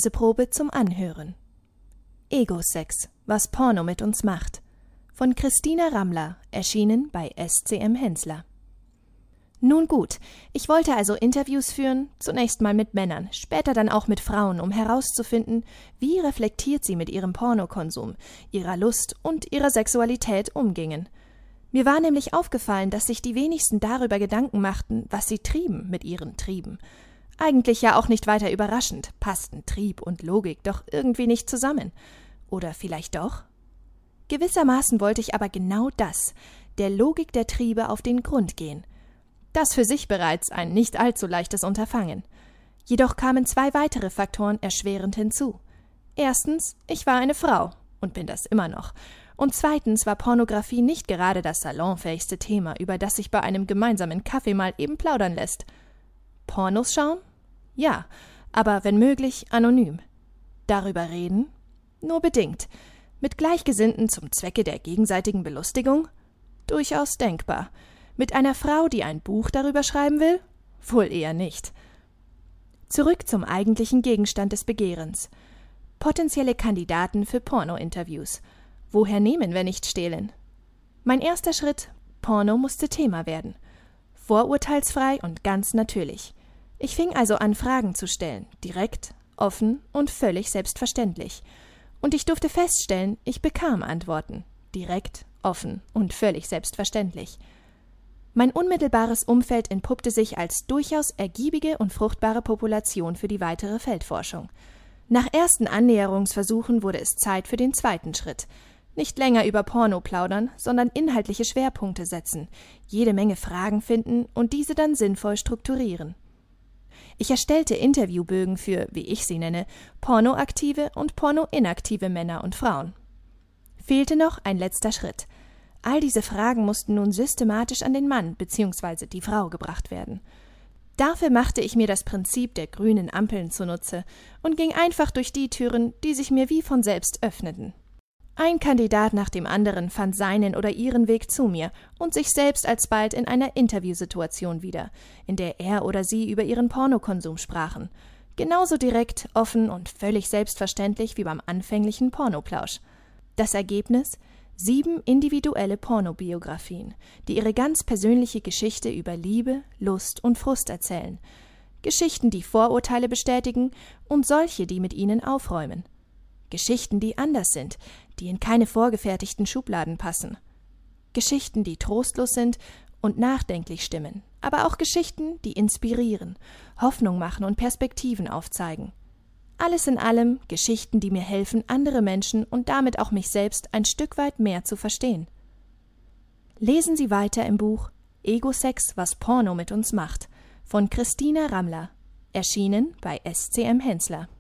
Leseprobe zum Anhören. Ego-Sex, was Porno mit uns macht. Von Christina Rammler, erschienen bei SCM Hensler. Nun gut, ich wollte also Interviews führen, zunächst mal mit Männern, später dann auch mit Frauen, um herauszufinden, wie reflektiert sie mit ihrem Pornokonsum, ihrer Lust und ihrer Sexualität umgingen. Mir war nämlich aufgefallen, dass sich die wenigsten darüber Gedanken machten, was sie trieben mit ihren Trieben. Eigentlich ja auch nicht weiter überraschend, passten Trieb und Logik doch irgendwie nicht zusammen. Oder vielleicht doch? Gewissermaßen wollte ich aber genau das, der Logik der Triebe auf den Grund gehen. Das für sich bereits ein nicht allzu leichtes Unterfangen. Jedoch kamen 2 weitere Faktoren erschwerend hinzu. Erstens, ich war eine Frau und bin das immer noch. Und zweitens war Pornografie nicht gerade das salonfähigste Thema, über das sich bei einem gemeinsamen Kaffee mal eben plaudern lässt. Pornos schauen? Ja, aber wenn möglich anonym. Darüber reden? Nur bedingt. Mit Gleichgesinnten zum Zwecke der gegenseitigen Belustigung? Durchaus denkbar. Mit einer Frau, die ein Buch darüber schreiben will? Wohl eher nicht. Zurück zum eigentlichen Gegenstand des Begehrens. Potenzielle Kandidaten für Porno-Interviews. Woher nehmen, wenn nicht stehlen? Mein erster Schritt: Porno musste Thema werden. Vorurteilsfrei und ganz natürlich. Ich fing also an, Fragen zu stellen, direkt, offen und völlig selbstverständlich. Und ich durfte feststellen, ich bekam Antworten, direkt, offen und völlig selbstverständlich. Mein unmittelbares Umfeld entpuppte sich als durchaus ergiebige und fruchtbare Population für die weitere Feldforschung. Nach ersten Annäherungsversuchen wurde es Zeit für den zweiten Schritt. Nicht länger über Porno plaudern, sondern inhaltliche Schwerpunkte setzen, jede Menge Fragen finden und diese dann sinnvoll strukturieren. Ich erstellte Interviewbögen für, wie ich sie nenne, pornoaktive und pornoinaktive Männer und Frauen. Fehlte noch ein letzter Schritt. All diese Fragen mussten nun systematisch an den Mann bzw. die Frau gebracht werden. Dafür machte ich mir das Prinzip der grünen Ampeln zunutze und ging einfach durch die Türen, die sich mir wie von selbst öffneten. Ein Kandidat nach dem anderen fand seinen oder ihren Weg zu mir und sich selbst alsbald in einer Interviewsituation wieder, in der er oder sie über ihren Pornokonsum sprachen. Genauso direkt, offen und völlig selbstverständlich wie beim anfänglichen Pornoplausch. Das Ergebnis: 7 individuelle Pornobiografien, die ihre ganz persönliche Geschichte über Liebe, Lust und Frust erzählen. Geschichten, die Vorurteile bestätigen und solche, die mit ihnen aufräumen. Geschichten, die anders sind, die in keine vorgefertigten Schubladen passen. Geschichten, die trostlos sind und nachdenklich stimmen, aber auch Geschichten, die inspirieren, Hoffnung machen und Perspektiven aufzeigen. Alles in allem Geschichten, die mir helfen, andere Menschen und damit auch mich selbst ein Stück weit mehr zu verstehen. Lesen Sie weiter im Buch Ego-Sex, was Porno mit uns macht, von Christina Rammler, erschienen bei SCM Hensler.